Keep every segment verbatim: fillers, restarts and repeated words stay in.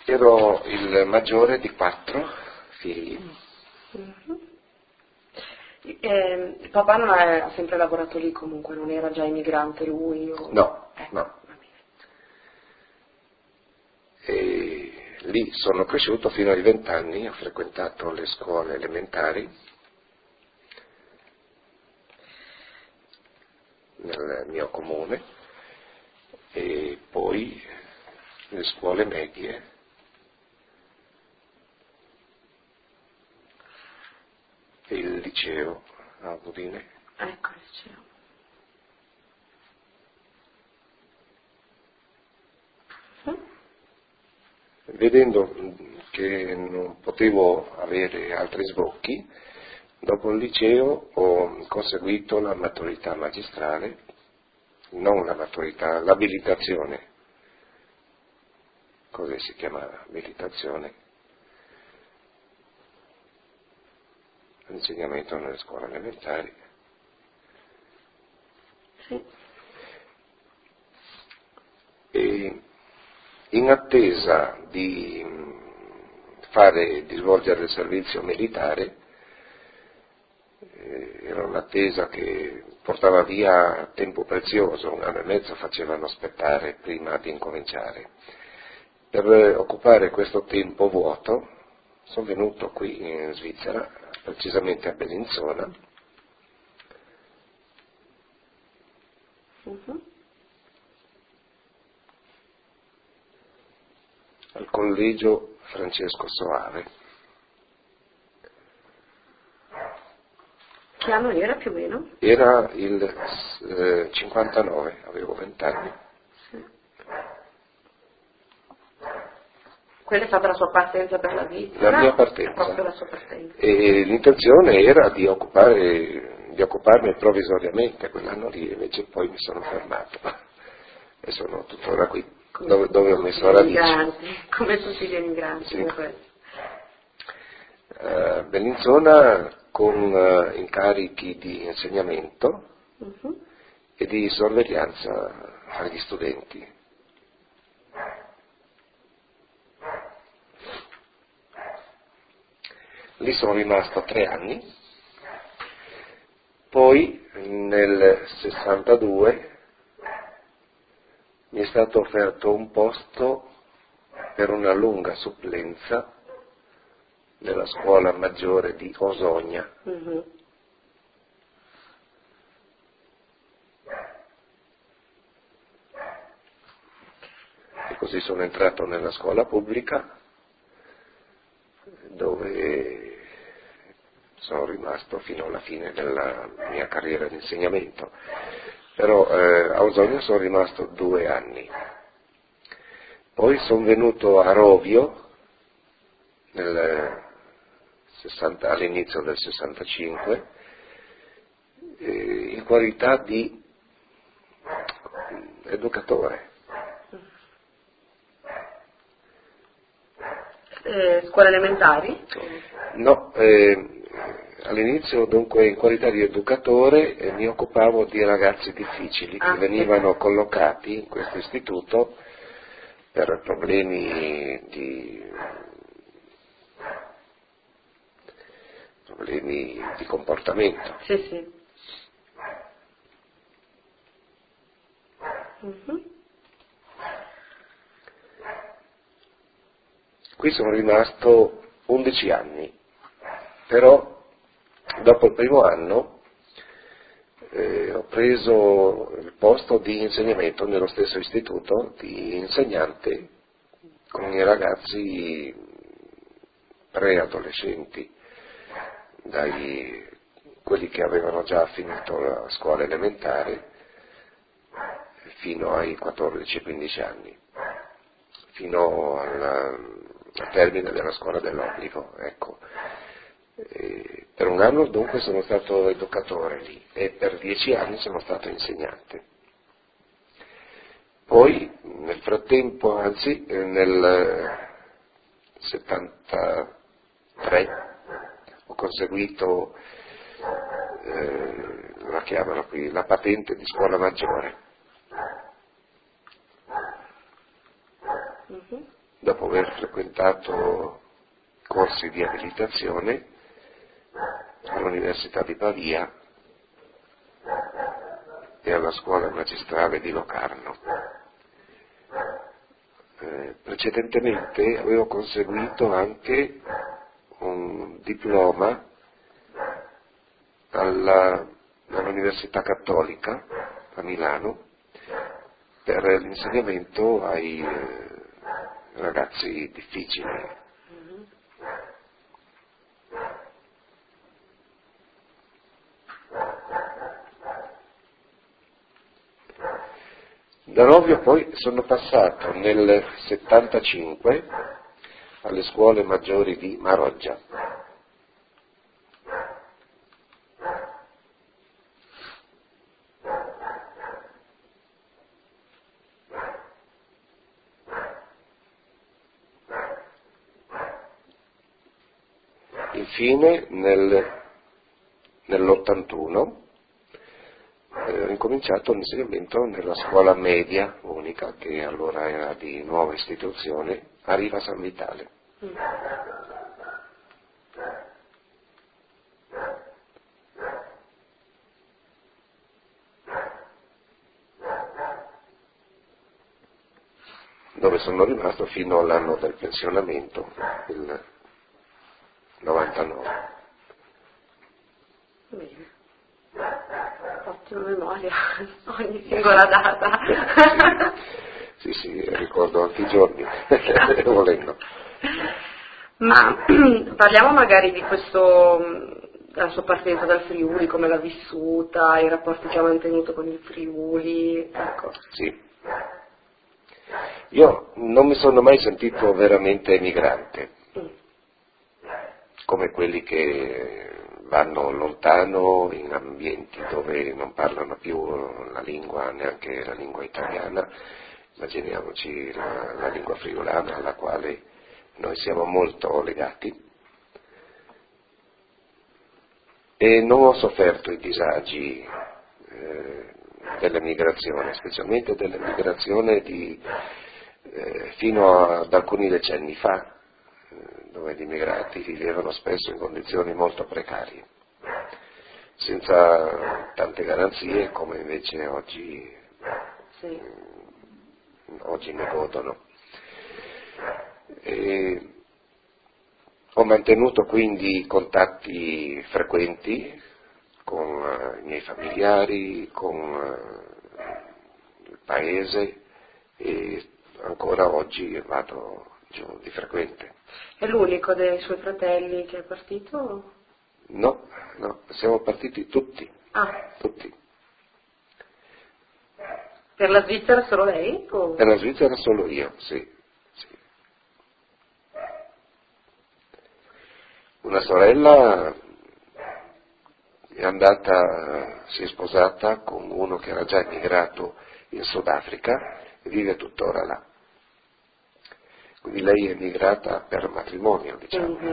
Ero il maggiore di quattro figli. Mm-hmm. E, il papà non ha, ha sempre lavorato lì comunque, non era già immigrante lui? O... No, ecco, no. E lì sono cresciuto fino ai vent'anni, ho frequentato le scuole elementari nel mio comune e poi le scuole medie e il liceo a Udine. Ecco il liceo. Vedendo che non potevo avere altri sbocchi, dopo il liceo ho conseguito la maturità magistrale, non la maturità, l'abilitazione, così si chiamava, abilitazione, l'insegnamento nelle scuole elementari. Sì. E in attesa di fare, di svolgere il servizio militare, eh, era un'attesa che portava via tempo prezioso, un anno e mezzo facevano aspettare prima di incominciare. Per occupare questo tempo vuoto sono venuto qui in Svizzera, precisamente a Bellinzona, Uh-huh. al collegio Francesco Soave. Che anno era più o meno? Era il eh, cinquantanove, avevo vent'anni. Sì. Quella è stata la sua partenza per la Svizzera? La mia partenza. Proprio la sua partenza. E l'intenzione era di, occupare, di occuparmi provvisoriamente quell'anno lì, invece poi mi sono fermato e sono tuttora qui, Come dove, dove ho messo radici. Come tutti gli emigranti. Sì. Uh, Bellinzona con uh, incarichi di insegnamento uh-huh. e di sorveglianza agli studenti. Lì sono rimasto tre anni, poi nel sessantadue mi è stato offerto un posto per una lunga supplenza nella scuola maggiore di Osogna. Uh-huh. E così sono entrato nella scuola pubblica, dove sono rimasto fino alla fine della mia carriera di insegnamento. Però eh, a Osogna sono rimasto due anni. Poi sono venuto a Rovio nel sessanta, all'inizio del sessantacinque eh, in qualità di educatore. Eh, scuole elementari? No, eh, all'inizio dunque in qualità di educatore eh, mi occupavo di ragazzi difficili ah, che venivano sì. collocati in questo istituto per problemi di problemi di comportamento. Sì, sì. Uh-huh. Qui sono rimasto undici anni, però dopo il primo anno eh, ho preso il posto di insegnamento nello stesso istituto di insegnante con i ragazzi preadolescenti, dai quelli che avevano già finito la scuola elementare fino ai quattordici quindici anni, fino alla, al termine della scuola dell'obbligo, ecco. E per un anno dunque sono stato educatore lì e per dieci anni sono stato insegnante. Poi nel frattempo, anzi nel settantatré ho conseguito eh, la chiamano qui la patente di scuola maggiore. Uh-huh. dopo aver frequentato corsi di abilitazione all'Università di Pavia e alla Scuola Magistrale di Locarno. Eh, precedentemente avevo conseguito anche un diploma alla, all'Università Cattolica a Milano per l'insegnamento ai eh, ragazzi difficili. Da Rovio poi sono passato nel settantacinque alle scuole maggiori di Maroggia. Infine nel, nell'ottantuno eh, ho incominciato l'insegnamento nella scuola media unica, che allora era di nuova istituzione, a Riva San Vitale. Mm. Dove sono rimasto fino all'anno del pensionamento, il novantanove. Bene. Ottima memoria, ogni singola data. Sì, sì, sì, ricordo anche i giorni, volendo. Ma parliamo magari di questo, della sua partenza dal Friuli, come l'ha vissuta, i rapporti che ha mantenuto con il Friuli, ecco. Sì. Io non mi sono mai sentito veramente emigrante, Mm. come quelli che vanno lontano in ambienti dove non parlano più la lingua, neanche la lingua italiana. Immaginiamoci la, la lingua friulana, alla quale noi siamo molto legati. E non ho sofferto i disagi eh, dell'emigrazione, specialmente dell'emigrazione di, eh, fino ad alcuni decenni fa, eh, dove gli immigrati vivevano spesso in condizioni molto precarie, senza tante garanzie come invece oggi, Sì. oggi ne godono. E ho mantenuto quindi contatti frequenti con uh, i miei familiari, con uh, il paese, e ancora oggi vado giù di frequente. È l'unico dei suoi fratelli che è partito? No, no, siamo partiti tutti, Ah, tutti. per la Svizzera solo lei? O... Per la Svizzera solo io, sì. sì. Una sorella è andata, si è sposata con uno che era già emigrato in Sudafrica e vive tuttora là. Quindi lei è emigrata per matrimonio, diciamo. Mm-hmm.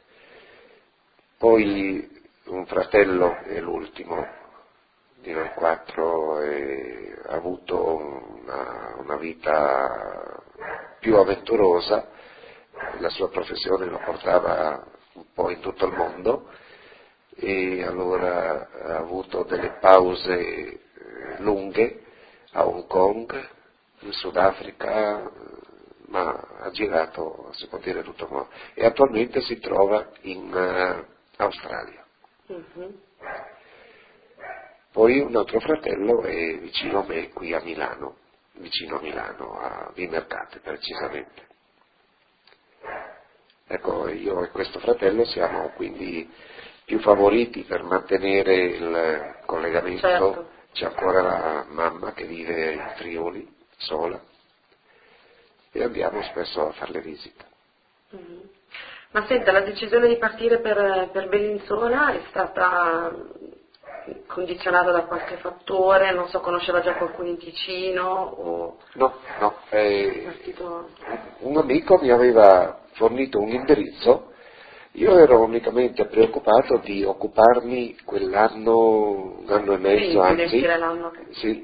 Poi un fratello è l'ultimo di noi quattro, e ha avuto una, una vita più avventurosa, la sua professione lo portava un po' in tutto il mondo, e allora ha avuto delle pause eh, lunghe a Hong Kong, in Sudafrica, eh, ma ha girato, si può dire, tutto il mondo, e attualmente si trova in uh, Australia. Mm-hmm. Poi un altro fratello è vicino a me, qui a Milano, vicino a Milano, a Vimercate precisamente. Ecco, io e questo fratello siamo quindi più favoriti per mantenere il collegamento. Certo. C'è ancora la mamma che vive in Friuli, sola, e andiamo spesso a fare le visite. Mm-hmm. Ma senta, la decisione di partire per, per Bellinzona è stata condizionata da qualche fattore, non so, conosceva già qualcuno in Ticino o... No, no, eh, partito... un amico mi aveva fornito un indirizzo, io ero unicamente preoccupato di occuparmi quell'anno, un anno e mezzo, Quindi, anzi, dire l'anno che... sì,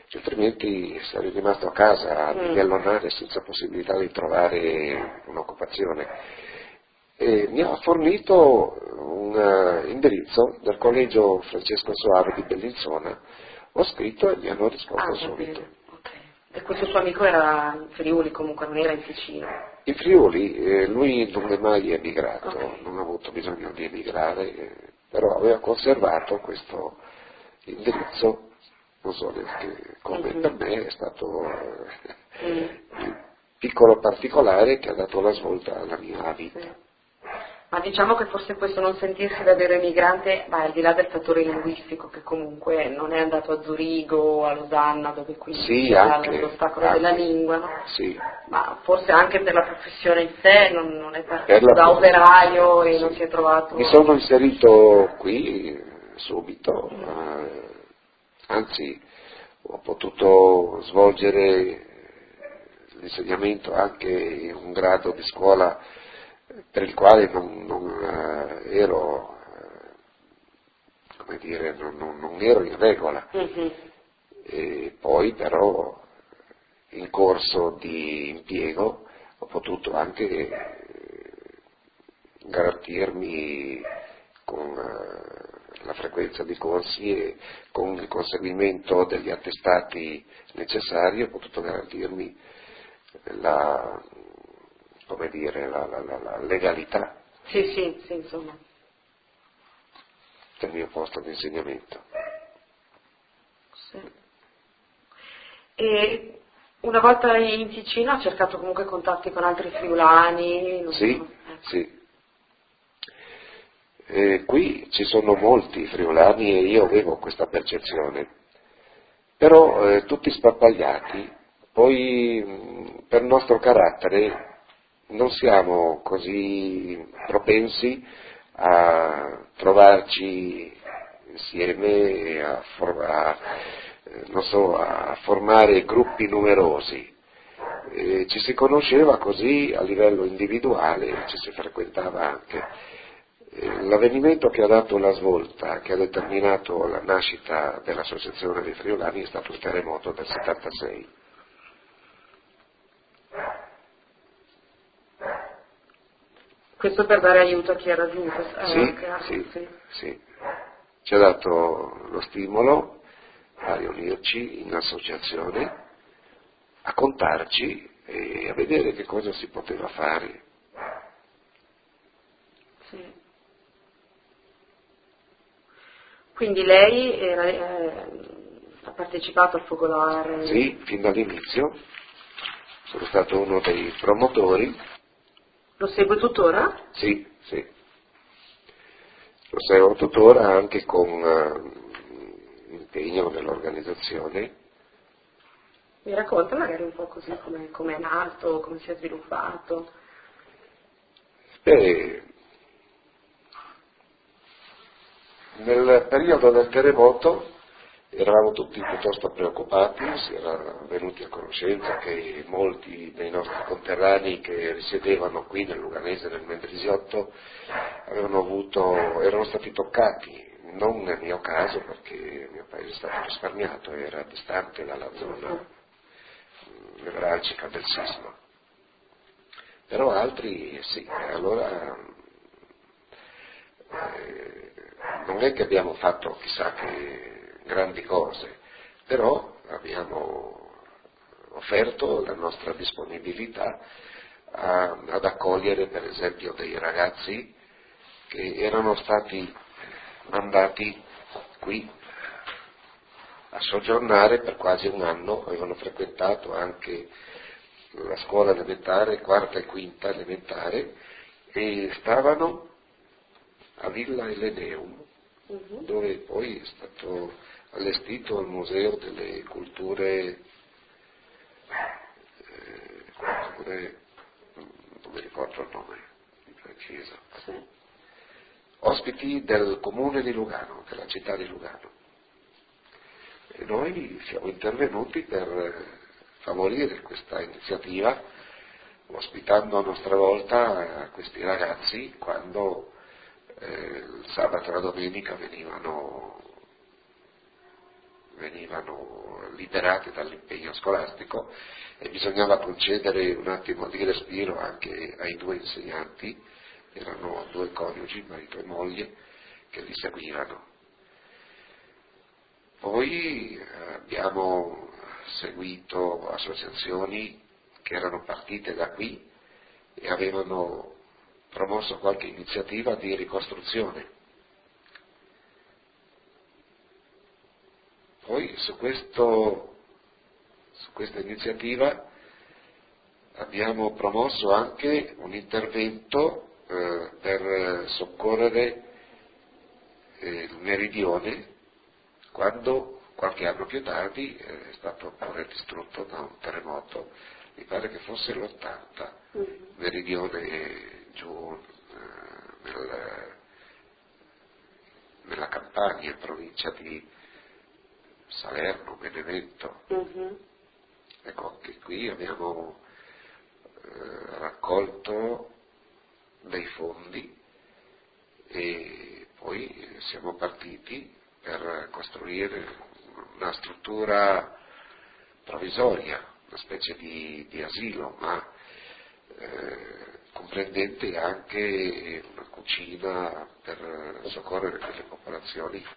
altrimenti sarei rimasto a casa a Mm. bighellonare senza possibilità di trovare un'occupazione. E mi ha fornito un eh, indirizzo del collegio Francesco Soave di Bellinzona, ho scritto e mi hanno risposto Ah, va subito. bene, ok. E questo suo amico era in Friuli comunque, non era in Ticino. In Friuli eh, lui non è mai emigrato, Ok. non ha avuto bisogno di emigrare, eh, però aveva conservato questo indirizzo, non so che come Mhm. per me è stato eh, Mm. il piccolo particolare che ha dato la svolta alla mia vita. Sì. Ma diciamo che forse questo non sentirsi davvero emigrante va al di là del fattore linguistico, che comunque non è andato a Zurigo o a Losanna, dove quindi Sì, c'era anche, l'ostacolo anche, della lingua, no? sì. Ma forse anche per la professione in sé, non, non è Per partito la da operaio e sì. non si è trovato... Mi sono inserito qui eh, subito, Mm. eh, anzi ho potuto svolgere l'insegnamento anche in un grado di scuola per il quale non, non eh, ero, eh, come dire, non, non- non ero in regola. Mhm. E poi però in corso di impiego ho potuto anche eh, garantirmi con eh, la frequenza di corsi e con il conseguimento degli attestati necessari ho potuto garantirmi la, come dire, la, la- la- la legalità Sì, sì, sì, insomma. del mio posto di insegnamento. Sì. E una volta in Ticino ha cercato comunque contatti con altri friulani? Non Sì, so, ecco. sì. Eh, qui ci sono molti friulani e io avevo questa percezione, però eh, tutti sparpagliati, poi mh, per nostro carattere non siamo così propensi a trovarci insieme e a, for- a, eh, non so, a formare gruppi numerosi. Eh, ci si conosceva così a livello individuale, ci si frequentava anche. Eh, L'avvenimento che ha dato la svolta, che ha determinato la nascita dell'Associazione dei Friulani è stato il terremoto del settantasei. Questo per dare aiuto a chi era giù, eh, Sì, che ha- sì, sì. sì. Ci ha dato lo stimolo a riunirci in associazione, a contarci e a vedere che cosa si poteva fare. Sì. Quindi lei era, eh, ha partecipato al focolare? Sì, fin dall'inizio sono stato uno dei promotori. Lo segue tuttora? Sì, sì. Lo seguo tuttora anche con eh, impegno nell'organizzazione. Mi racconta magari un po' così come, come è nato, come si è sviluppato? Beh, nel periodo del terremoto eravamo tutti piuttosto preoccupati, si era venuti a conoscenza che molti dei nostri conterranei che risiedevano qui nel Luganese, nel Mendrisiotto, avevano avuto, erano stati toccati, non nel mio caso perché il mio paese è stato risparmiato, era distante dalla zona nevralgica del sisma. Però altri sì, allora eh, non è che abbiamo fatto chissà che grandi cose, però abbiamo offerto la nostra disponibilità a- ad accogliere per esempio dei ragazzi che erano stati mandati qui a soggiornare per quasi un anno, avevano frequentato anche la scuola elementare, quarta e quinta elementare, e stavano a Villa Eleneum, Mhm. dove poi è stato allestito il Museo delle Culture, eh, culture non mi ricordo il nome di preciso, Sì. ospiti del comune di Lugano, della città di Lugano. E noi siamo intervenuti per favorire questa iniziativa, ospitando a nostra volta questi ragazzi quando eh, il sabato e la domenica venivano venivano liberate dall'impegno scolastico e bisognava concedere un attimo di respiro anche ai due insegnanti, erano due coniugi, marito e moglie, che li seguivano. Poi abbiamo seguito associazioni che erano partite da qui e avevano promosso qualche iniziativa di ricostruzione. Poi su, questo, su questa iniziativa abbiamo promosso anche un intervento eh, per soccorrere eh, il meridione quando qualche anno più tardi eh, è stato pure distrutto da un terremoto, mi pare che fosse l'ottanta, mm-hmm. Meridione giù eh, nel, nella Campania, in provincia di Salerno, Benevento. Mm-hmm. Ecco, anche qui abbiamo eh, raccolto dei fondi e poi siamo partiti per costruire una struttura provvisoria, una specie di, di asilo, ma eh, comprendente anche una cucina per soccorrere quelle popolazioni